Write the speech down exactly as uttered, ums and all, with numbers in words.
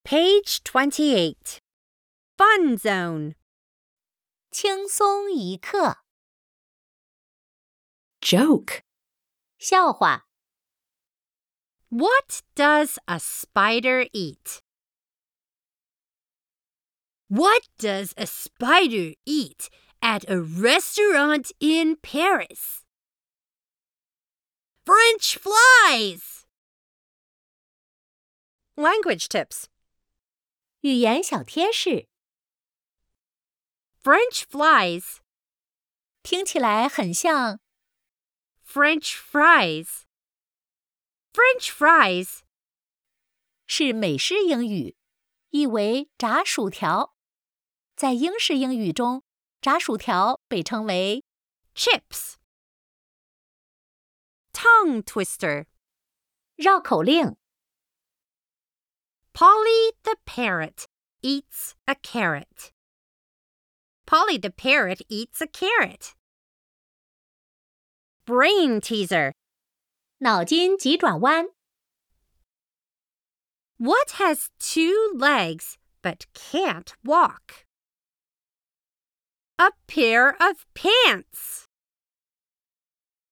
Page twenty-eight. Fun Zone. 轻松一刻 Joke. 笑话 What does a spider eat? What does a spider eat at a restaurant in Paris? French fries! Language tips. 语言小贴士 French flies, 听起来很像 French fries. French fries, 是美式英语，意为炸薯条。在英式英语中，炸薯条被称为 chips. Tongue twister. 绕口令 Polly the parrot eats a carrot. Polly the parrot eats a carrot. Brain teaser. 脑筋急转弯 What has two legs but can't walk? A pair of pants.